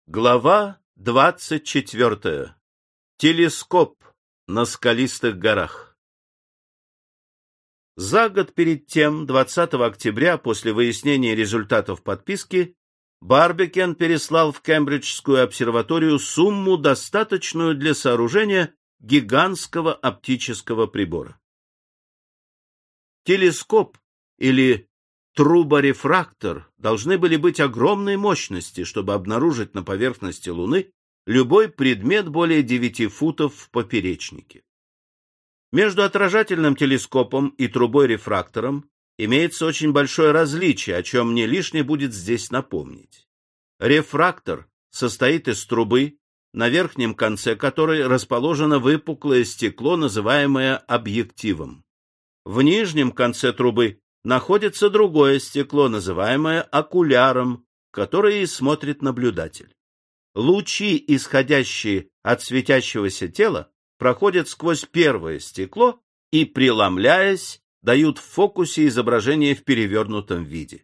Глава 24. Телескоп на скалистых горах. За год перед тем, 20 октября, после выяснения результатов подписки, Барбикен переслал в Кембриджскую обсерваторию сумму, достаточную для сооружения гигантского оптического прибора. Телескоп или труборефрактор должны были быть огромной мощности, чтобы обнаружить на поверхности Луны любой предмет более 9 футов в поперечнике. Между отражательным телескопом и трубой-рефрактором имеется очень большое различие, о чем мне лишне будет здесь напомнить. Рефрактор состоит из трубы, на верхнем конце которой расположено выпуклое стекло, называемое объективом. В нижнем конце трубы находится другое стекло, называемое окуляром, в которое и смотрит наблюдатель. Лучи, исходящие от светящегося тела, проходят сквозь первое стекло и, преломляясь, дают в фокусе изображение в перевернутом виде.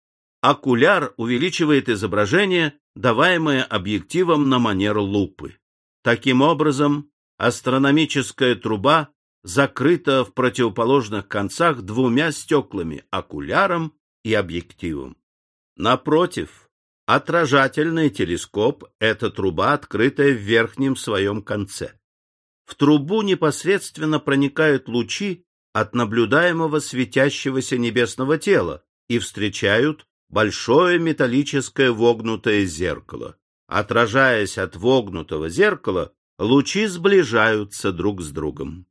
Окуляр увеличивает изображение, даваемое объективом на манер лупы. Таким образом, астрономическая труба закрыта в противоположных концах двумя стеклами — окуляром и объективом. Напротив, отражательный телескоп — это труба, открытая в верхнем своем конце. В трубу непосредственно проникают лучи от наблюдаемого светящегося небесного тела и встречают большое металлическое вогнутое зеркало. Отражаясь от вогнутого зеркала, лучи сближаются друг с другом.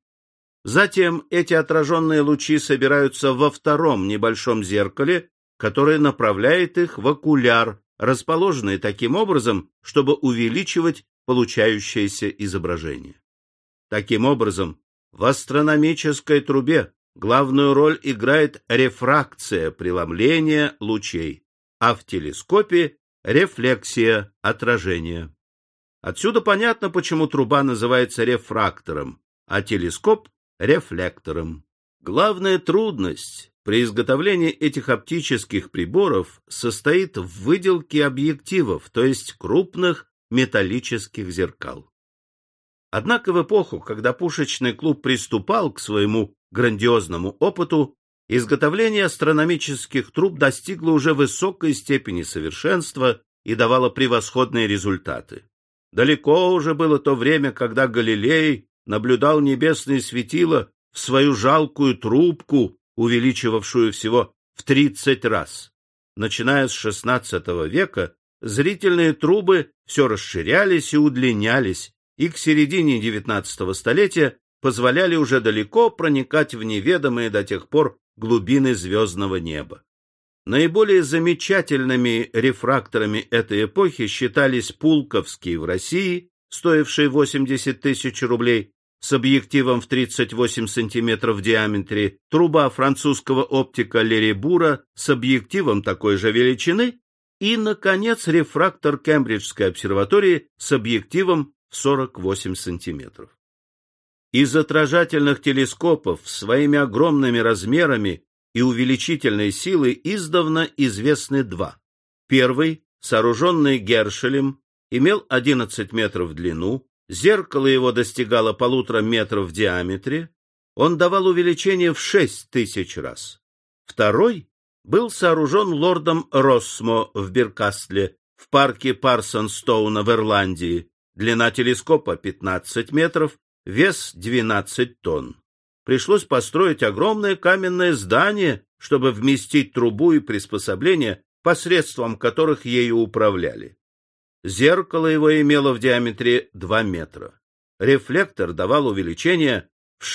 Затем эти отраженные лучи собираются во втором небольшом зеркале, которое направляет их в окуляр, расположенный таким образом, чтобы увеличивать получающееся изображение. Таким образом, в астрономической трубе главную роль играет рефракция, преломление лучей, а в телескопе — рефлексия, отражение. Отсюда понятно, почему труба называется рефрактором, а телескоп — рефлектором. Главная трудность при изготовлении этих оптических приборов состоит в выделке объективов, то есть крупных металлических зеркал. Однако в эпоху, когда пушечный клуб приступал к своему грандиозному опыту, изготовление астрономических труб достигло уже высокой степени совершенства и давало превосходные результаты. Далеко уже было то время, когда Галилей наблюдал небесные светила в свою жалкую трубку, увеличивавшую всего в 30 раз. Начиная с XVI века, зрительные трубы все расширялись и удлинялись, и к середине XIX столетия позволяли уже далеко проникать в неведомые до тех пор глубины звездного неба. Наиболее замечательными рефракторами этой эпохи считались Пулковский в России, стоивший 80 тысяч рублей, с объективом в 38 сантиметров в диаметре, труба французского оптика Лерибура с объективом такой же величины и, наконец, рефрактор Кембриджской обсерватории с объективом в 48 сантиметров. Из отражательных телескопов своими огромными размерами и увеличительной силой издавна известны два. Первый, сооруженный Гершелем, имел 11 метров в длину, зеркало его достигало 1,5 метра в диаметре, он давал увеличение в 6000 раз. Второй был сооружен лордом Россмо в Биркастле, в парке Парсонстоуна в Ирландии, длина телескопа 15 метров, вес 12 тонн. Пришлось построить огромное каменное здание, чтобы вместить трубу и приспособления, посредством которых ею управляли. Зеркало его имело в диаметре 2 метра. Рефлектор давал увеличение в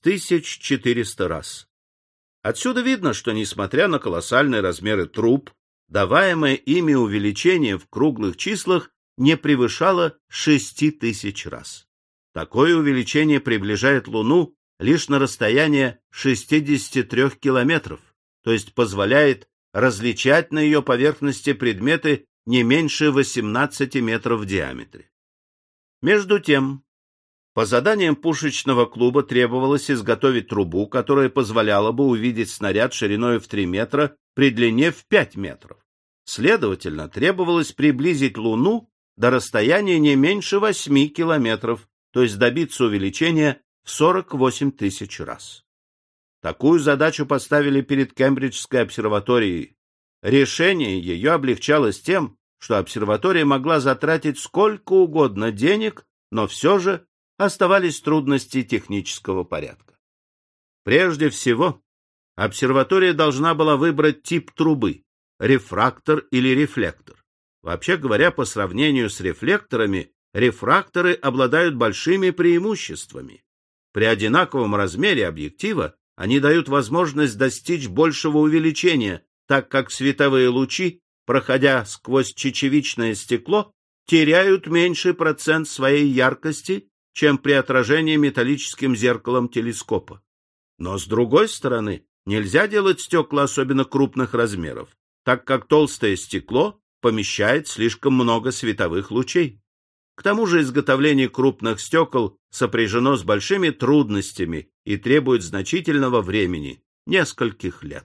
6400 раз. Отсюда видно, что, несмотря на колоссальные размеры труб, даваемое ими увеличение в круглых числах не превышало 6000 раз. Такое увеличение приближает Луну лишь на расстояние 63 километров, то есть позволяет различать на ее поверхности предметы не меньше 18 метров в диаметре. Между тем, по заданиям пушечного клуба требовалось изготовить трубу, которая позволяла бы увидеть снаряд шириной в 3 метра при длине в 5 метров. Следовательно, требовалось приблизить Луну до расстояния не меньше 8 километров, то есть добиться увеличения в 48 тысяч раз. Такую задачу поставили перед Кембриджской обсерваторией. Решение ее облегчалось тем, что обсерватория могла затратить сколько угодно денег, но все же оставались трудности технического порядка. Прежде всего, обсерватория должна была выбрать тип трубы – рефрактор или рефлектор. Вообще говоря, по сравнению с рефлекторами, рефракторы обладают большими преимуществами. При одинаковом размере объектива они дают возможность достичь большего увеличения, так как световые лучи, проходя сквозь чечевичное стекло, теряют меньший процент своей яркости, чем при отражении металлическим зеркалом телескопа. Но, с другой стороны, нельзя делать стекла особенно крупных размеров, так как толстое стекло помещает слишком много световых лучей. К тому же изготовление крупных стекол сопряжено с большими трудностями и требует значительного времени, нескольких лет.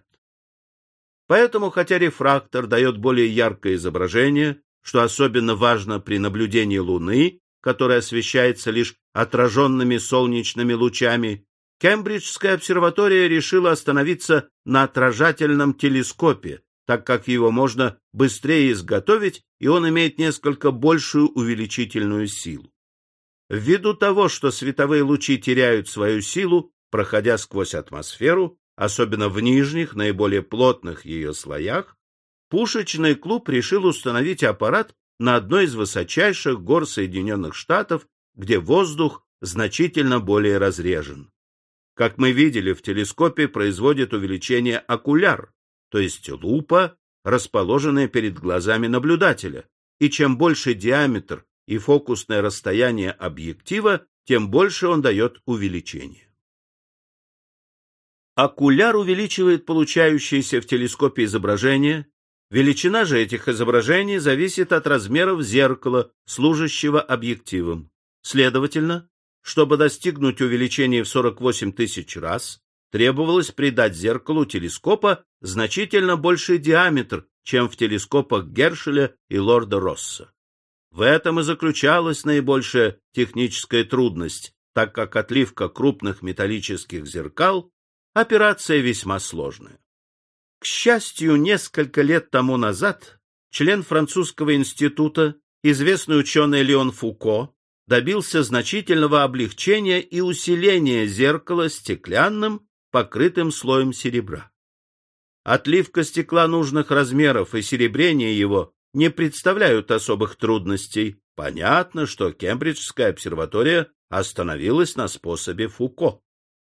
Поэтому, хотя рефрактор дает более яркое изображение, что особенно важно при наблюдении Луны, которая освещается лишь отраженными солнечными лучами, Кембриджская обсерватория решила остановиться на отражательном телескопе, так как его можно быстрее изготовить, и он имеет несколько большую увеличительную силу. Ввиду того, что световые лучи теряют свою силу, проходя сквозь атмосферу, особенно в нижних, наиболее плотных ее слоях, пушечный клуб решил установить аппарат на одной из высочайших гор Соединенных Штатов, где воздух значительно более разрежен. Как мы видели, в телескопе производит увеличение окуляр, то есть лупа, расположенная перед глазами наблюдателя, и чем больше диаметр и фокусное расстояние объектива, тем больше он дает увеличение. Окуляр увеличивает получающееся в телескопе изображение, величина же этих изображений зависит от размеров зеркала, служащего объективом. Следовательно, чтобы достигнуть увеличения в 48 тысяч раз, требовалось придать зеркалу телескопа значительно больший диаметр, чем в телескопах Гершеля и лорда Росса. В этом и заключалась наибольшая техническая трудность, так как отливка крупных металлических зеркал – операция весьма сложная. К счастью, несколько лет тому назад член французского института, известный ученый Леон Фуко, добился значительного облегчения и усиления зеркала стеклянным, покрытым слоем серебра. Отливка стекла нужных размеров и серебрение его не представляют особых трудностей. Понятно, что Кембриджская обсерватория остановилась на способе Фуко.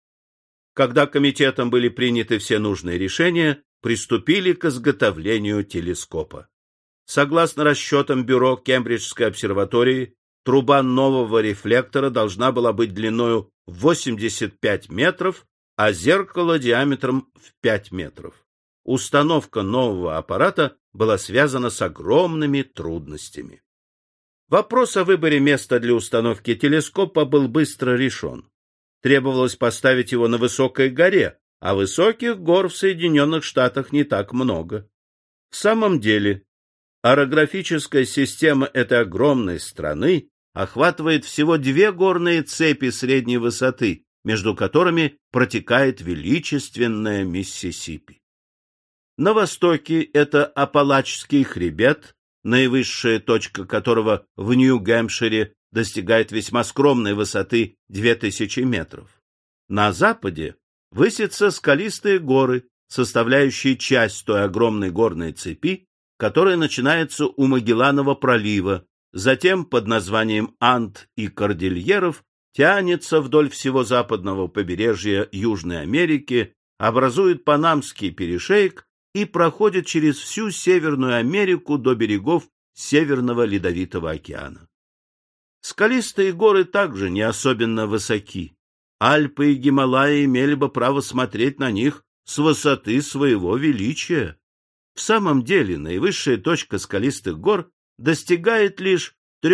Когда комитетом были приняты все нужные решения, приступили к изготовлению телескопа. Согласно расчетам бюро Кембриджской обсерватории, труба нового рефлектора должна была быть длиною в 85 метров, а зеркало диаметром в 5 метров. Установка нового аппарата была связана с огромными трудностями. Вопрос о выборе места для установки телескопа был быстро решен. Требовалось поставить его на высокой горе, а высоких гор в Соединенных Штатах не так много. В самом деле, орографическая система этой огромной страны охватывает всего 2 горные цепи средней высоты, между которыми протекает величественная Миссисипи. На востоке это Апалачский хребет, наивысшая точка которого в Нью-Гэмпшире достигает весьма скромной высоты 2000 метров. На западе высятся скалистые горы, составляющие часть той огромной горной цепи, которая начинается у Магелланова пролива, затем под названием Анд и Кордильеров тянется вдоль всего западного побережья Южной Америки, образует Панамский перешеек и проходит через всю Северную Америку до берегов Северного Ледовитого океана. Скалистые горы также не особенно высоки. Альпы и Гималаи имели бы право смотреть на них с высоты своего величия. В самом деле, наивысшая точка скалистых гор достигает лишь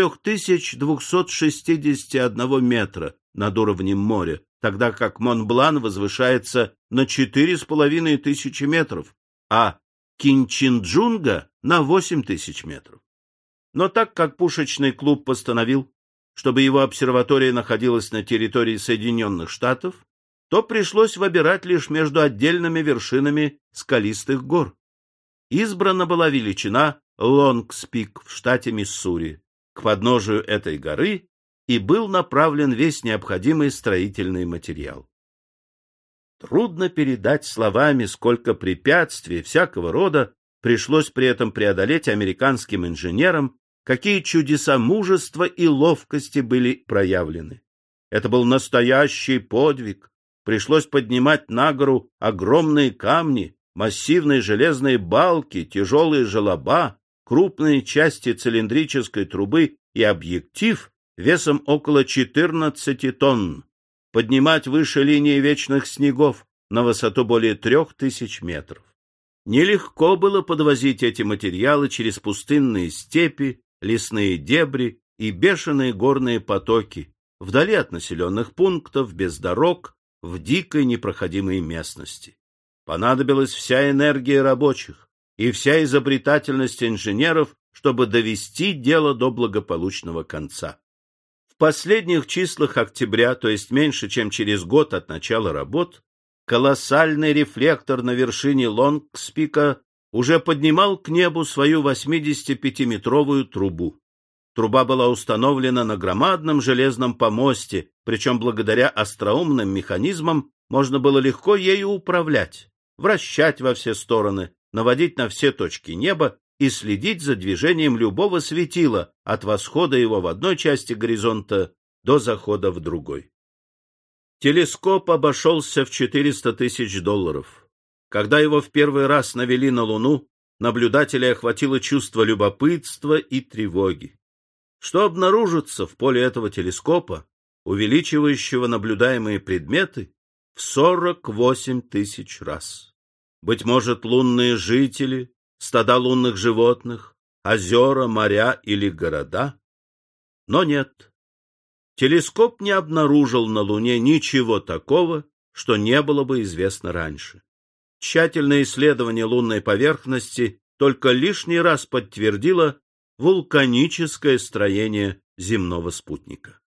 3261 метра над уровнем моря, тогда как Монблан возвышается на 4500 метров, а Кинчинджунга на 8000 метров. Но так как пушечный клуб постановил, чтобы его обсерватория находилась на территории Соединенных Штатов, то пришлось выбирать лишь между отдельными вершинами скалистых гор. Избрана была величина Лонгс-Пик в штате Миссури. К подножию этой горы и был направлен весь необходимый строительный материал. Трудно передать словами, сколько препятствий всякого рода пришлось при этом преодолеть американским инженерам, какие чудеса мужества и ловкости были проявлены. Это был настоящий подвиг. Пришлось поднимать на гору огромные камни, массивные железные балки, тяжелые желоба, крупные части цилиндрической трубы и объектив весом около 14 тонн, поднимать выше линии вечных снегов на высоту более 3000 метров. Нелегко было подвозить эти материалы через пустынные степи, лесные дебри и бешеные горные потоки, вдали от населенных пунктов, без дорог, в дикой непроходимой местности. Понадобилась вся энергия рабочих и вся изобретательность инженеров, чтобы довести дело до благополучного конца. В последних числах октября, то есть меньше, чем через год от начала работ, колоссальный рефлектор на вершине Лонгс-Пика уже поднимал к небу свою 85-метровую трубу. Труба была установлена на громадном железном помосте, причем благодаря остроумным механизмам можно было легко ею управлять, вращать во все стороны, наводить на все точки неба и следить за движением любого светила от восхода его в одной части горизонта до захода в другой. Телескоп обошелся в $400 000. Когда его в первый раз навели на Луну, наблюдателей охватило чувство любопытства и тревоги. Что обнаружится в поле этого телескопа, увеличивающего наблюдаемые предметы в 48 000 раз? Быть может, лунные жители, стада лунных животных, озера, моря или города? Но нет. Телескоп не обнаружил на Луне ничего такого, что не было бы известно раньше. Тщательное исследование лунной поверхности только лишний раз подтвердило вулканическое строение земного спутника.